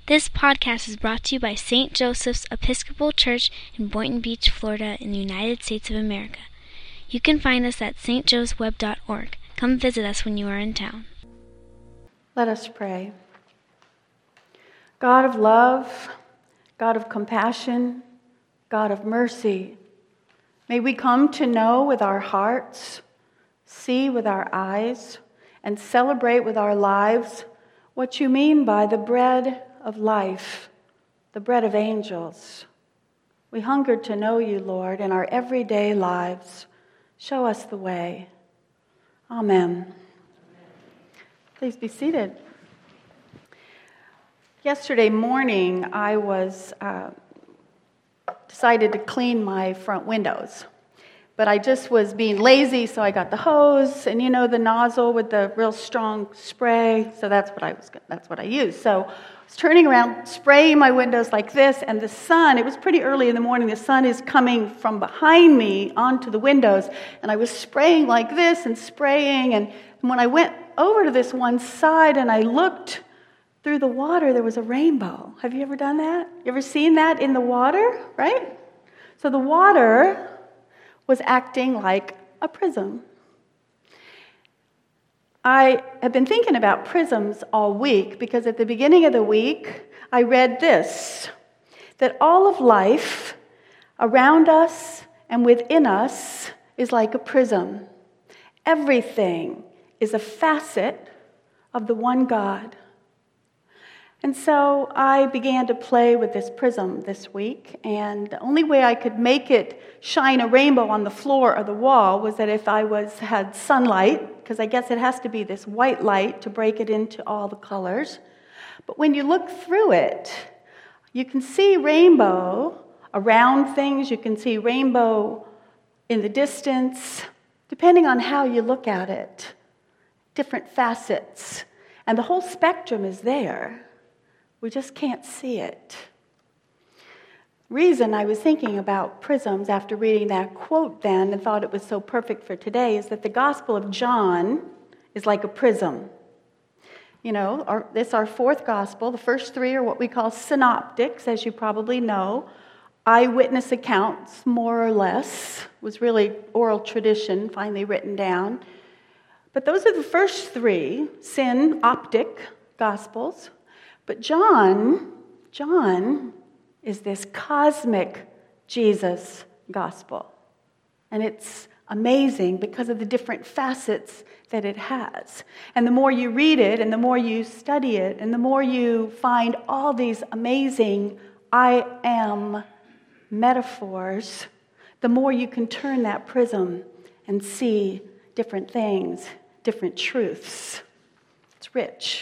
This podcast is brought to you by St. Joseph's Episcopal Church in Boynton Beach, Florida, in the United States of America. You can find us at stjoesweb.org. Come visit us when you are in town. Let us pray. God of love, God of compassion, God of mercy, may we come to know with our hearts, see with our eyes, and celebrate with our lives what you mean by the bread of life, the bread of angels. We hunger to know you, Lord, in our everyday lives. Show us the way. Amen. Please be seated. Yesterday morning, I decided to clean my front windows. But I just was being lazy, so I got the hose, and the nozzle with the real strong spray. So that's what I used. So I was turning around, spraying my windows like this, and the sun, it was pretty early in the morning, the sun is coming from behind me onto the windows, and I was spraying like this and spraying, and when I went over to this one side and I looked through the water, there was a rainbow. Have you ever done that? You ever seen that in the water, right? So the water was acting like a prism. I have been thinking about prisms all week because at the beginning of the week, I read this, that all of life around us and within us is like a prism. Everything is a facet of the one God. And so I began to play with this prism this week, and the only way I could make it shine a rainbow on the floor or the wall was that if I had sunlight, because I guess it has to be this white light to break it into all the colors. But when you look through it, you can see rainbow around things, you can see rainbow in the distance, depending on how you look at it, different facets, and the whole spectrum is there. We just can't see it. Reason I was thinking about prisms after reading that quote then and thought it was so perfect for today is that the Gospel of John is like a prism. This is our fourth gospel. The first three are what we call synoptics, as you probably know. Eyewitness accounts, more or less. It was really oral tradition, finally written down. But those are the first three synoptic gospels. But John is this cosmic Jesus gospel. And it's amazing because of the different facets that it has. And the more you read it, and the more you study it, and the more you find all these amazing I am metaphors, the more you can turn that prism and see different things, different truths. It's rich.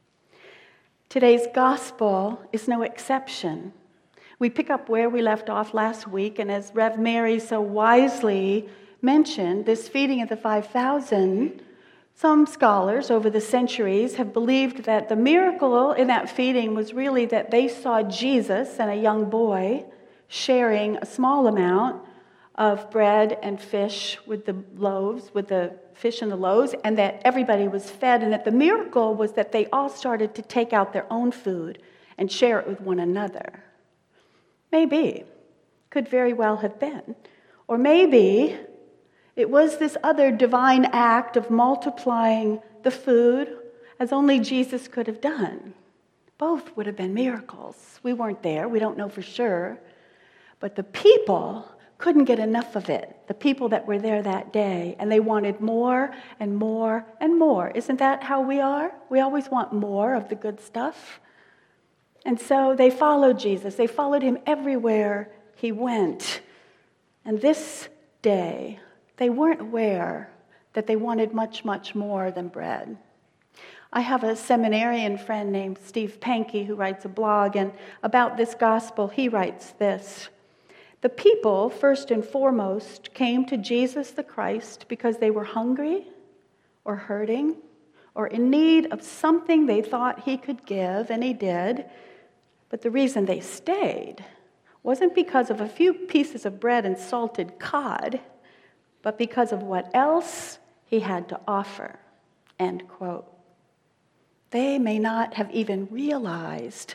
Today's gospel is no exception. We pick up where we left off last week, and as Rev Mary so wisely mentioned, this feeding of the 5,000, some scholars over the centuries have believed that the miracle in that feeding was really that they saw Jesus and a young boy sharing a small amount of bread and fish with the loaves, with the fish and the loaves, and that everybody was fed, and that the miracle was that they all started to take out their own food and share it with one another. Maybe. Could very well have been. Or maybe it was this other divine act of multiplying the food as only Jesus could have done. Both would have been miracles. We weren't there. We don't know for sure. But the people couldn't get enough of it, the people that were there that day, and they wanted more and more and more. Isn't that how we are? We always want more of the good stuff. And so they followed Jesus. They followed him everywhere he went. And this day, they weren't aware that they wanted much, much more than bread. I have a seminarian friend named Steve Pankey who writes a blog, and about this gospel, he writes this: the people, first and foremost, came to Jesus the Christ because they were hungry or hurting or in need of something they thought he could give, and he did. But the reason they stayed wasn't because of a few pieces of bread and salted cod, but because of what else he had to offer. End quote. They may not have even realized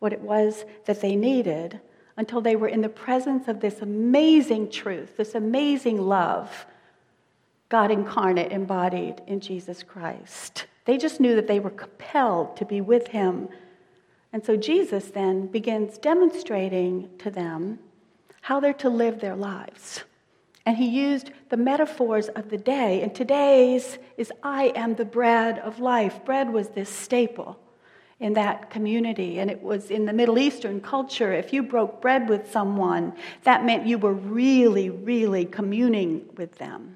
what it was that they needed until they were in the presence of this amazing truth, this amazing love, God incarnate, embodied in Jesus Christ. They just knew that they were compelled to be with him. And so Jesus then begins demonstrating to them how they're to live their lives. And he used the metaphors of the day. And today's is, I am the bread of life. Bread was this staple in that community. And it was in the Middle Eastern culture. If you broke bread with someone, that meant you were really, really communing with them.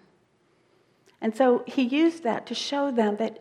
And so he used that to show them that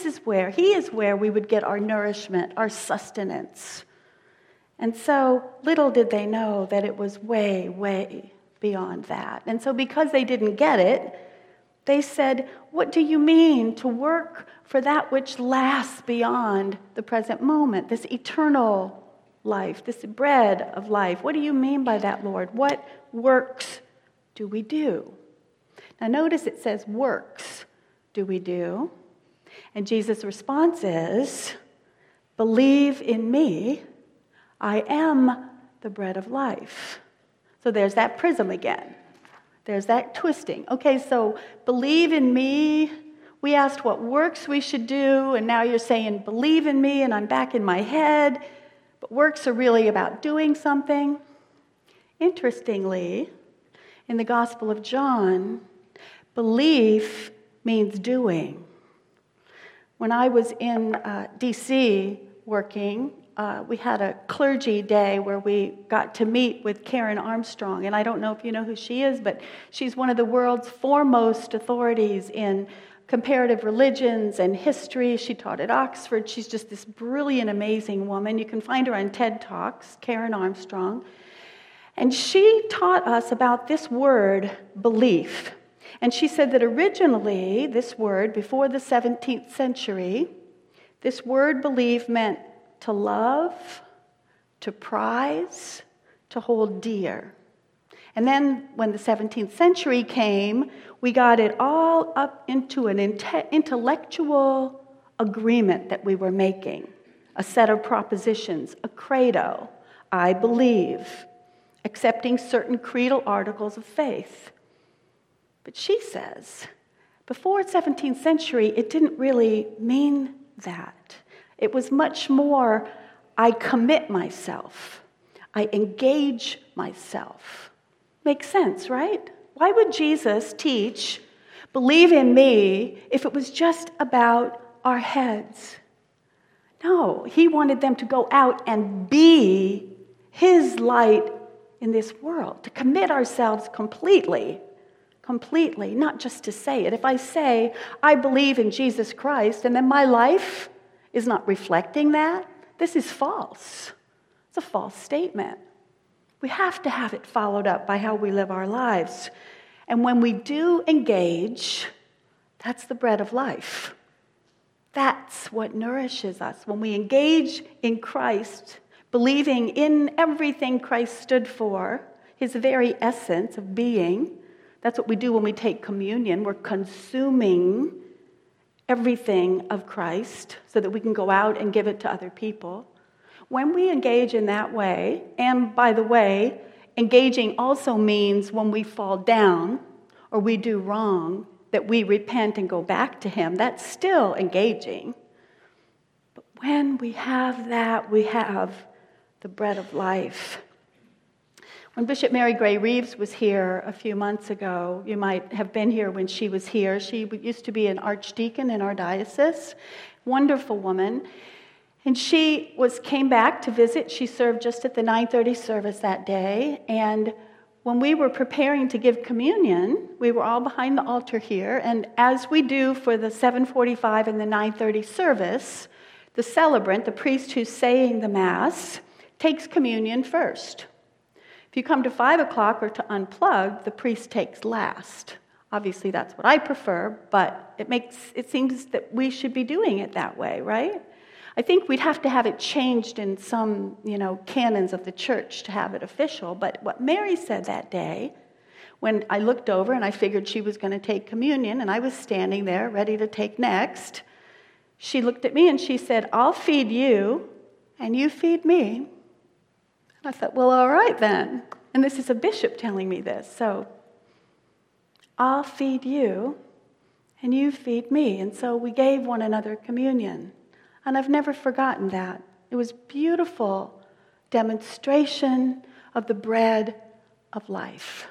he is where we would get our nourishment, our sustenance. And so little did they know that it was way, way beyond that. And so because they didn't get it, they said, what do you mean to work for that which lasts beyond the present moment, this eternal life, this bread of life? What do you mean by that, Lord? What works do we do? Now notice it says, works do we do? And Jesus' response is, believe in me, I am the bread of life. So there's that prism again. There's that twisting. Okay, so believe in me. We asked what works we should do, and now you're saying believe in me, and I'm back in my head. But works are really about doing something. Interestingly, in the Gospel of John, belief means doing. When I was in D.C. working, we had a clergy day where we got to meet with Karen Armstrong. And I don't know if you know who she is, but she's one of the world's foremost authorities in comparative religions and history. She taught at Oxford. She's just this brilliant, amazing woman. You can find her on TED Talks, Karen Armstrong. And she taught us about this word, belief. And she said that originally, this word, before the 17th century, this word believe meant to love, to prize, to hold dear. And then when the 17th century came, we got it all up into an intellectual agreement that we were making, a set of propositions, a credo, I believe, accepting certain creedal articles of faith. But she says, before the 17th century, it didn't really mean that. It was much more, I commit myself. I engage myself. Makes sense, right? Why would Jesus teach, believe in me, if it was just about our heads? No, he wanted them to go out and be his light in this world, to commit ourselves completely, not just to say it. If I say, I believe in Jesus Christ, and then my life is not reflecting that, this is false. It's a false statement. We have to have it followed up by how we live our lives. And when we do engage, that's the bread of life. That's what nourishes us. When we engage in Christ, believing in everything Christ stood for, his very essence of being, that's what we do when we take communion. We're consuming everything of Christ so that we can go out and give it to other people. When we engage in that way, and by the way, engaging also means when we fall down or we do wrong, that we repent and go back to him. That's still engaging. But when we have that, we have the bread of life. When Bishop Mary Gray Reeves was here a few months ago, you might have been here when she was here. She used to be an archdeacon in our diocese, wonderful woman. And she came back to visit. She served just at the 9:30 service that day. And when we were preparing to give communion, we were all behind the altar here. And as we do for the 7:45 and the 9:30 service, the celebrant, the priest who's saying the Mass, takes communion first. If you come to 5 o'clock or to unplug, the priest takes last. Obviously, that's what I prefer, but it seems that we should be doing it that way, right? I think we'd have to have it changed in some, canons of the church to have it official. But what Mary said that day, when I looked over and I figured she was going to take communion, and I was standing there ready to take next, she looked at me and she said, I'll feed you, and you feed me. I thought, well, all right then. And this is a bishop telling me this. So I'll feed you and you feed me. And so we gave one another communion. And I've never forgotten that. It was beautiful demonstration of the bread of life.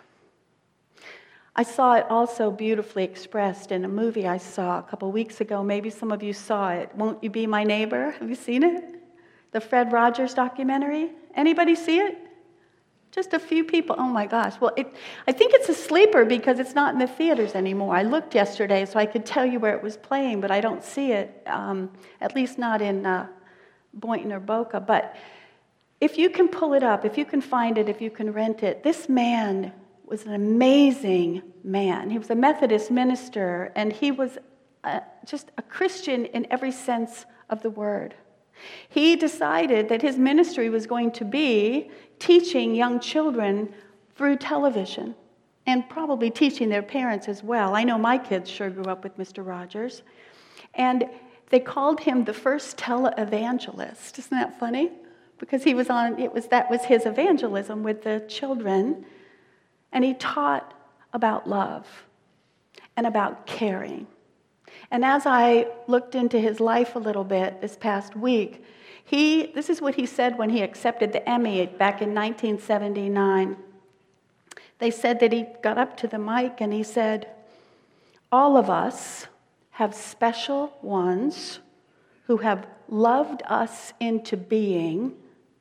I saw it also beautifully expressed in a movie I saw a couple weeks ago. Maybe some of you saw it. Won't You Be My Neighbor? Have you seen it? The Fred Rogers documentary. Anybody see it? Just a few people. Oh my gosh. Well, I think it's a sleeper because it's not in the theaters anymore. I looked yesterday so I could tell you where it was playing, but I don't see it, at least not in Boynton or Boca. But if you can pull it up, if you can find it, if you can rent it, this man was an amazing man. He was a Methodist minister, and he was just a Christian in every sense of the word. He decided that his ministry was going to be teaching young children through television and probably teaching their parents as well. I know my kids sure grew up with Mr. Rogers. And they called him the first televangelist. Isn't that funny? Because that was his evangelism with the children. And he taught about love and about caring. And as I looked into his life a little bit this past week, this is what he said when he accepted the Emmy back in 1979. They said that he got up to the mic and he said, "All of us have special ones who have loved us into being,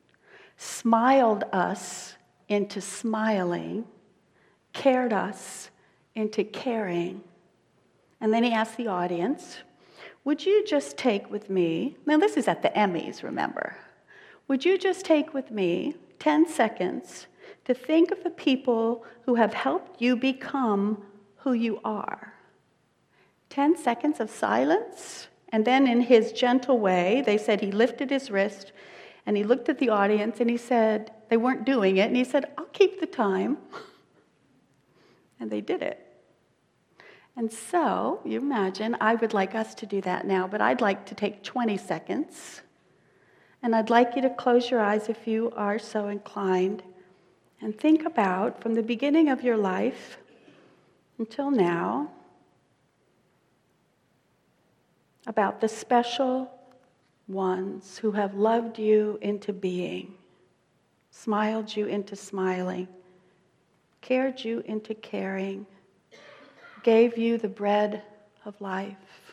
smiled us into smiling, cared us into caring." And then he asked the audience, "Would you just take with me," now this is at the Emmys, remember, "would you just take with me 10 seconds to think of the people who have helped you become who you are?" 10 seconds of silence, and then in his gentle way, they said he lifted his wrist, and he looked at the audience, and he said, they weren't doing it, and he said, "I'll keep the time." And they did it. And so, you imagine, I would like us to do that now, but I'd like to take 20 seconds. And I'd like you to close your eyes if you are so inclined and think about, from the beginning of your life until now, about the special ones who have loved you into being, smiled you into smiling, cared you into caring, gave you the bread of life.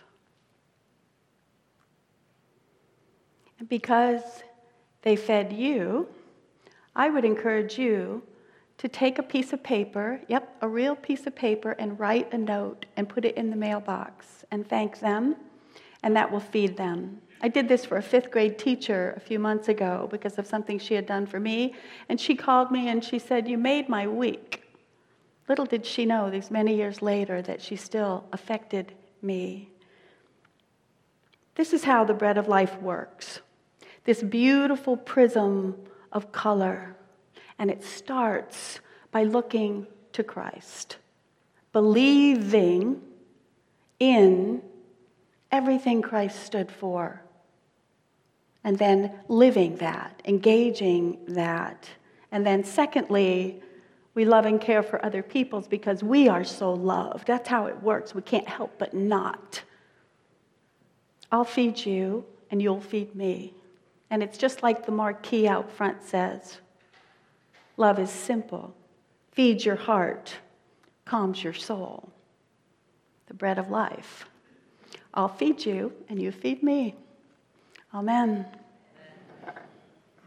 And because they fed you, I would encourage you to take a piece of paper, a real piece of paper, and write a note and put it in the mailbox and thank them, and that will feed them. I did this for a 5th grade teacher a few months ago because of something she had done for me, and she called me and she said, "You made my week." Little did she know, these many years later, that she still affected me. This is how the bread of life works. This beautiful prism of color. And it starts by looking to Christ, believing in everything Christ stood for, and then living that, engaging that. And then secondly, we love and care for other peoples because we are so loved. That's how it works. We can't help but not. I'll feed you and you'll feed me. And it's just like the marquee out front says. Love is simple, feeds your heart, calms your soul. The bread of life. I'll feed you and you feed me. Amen.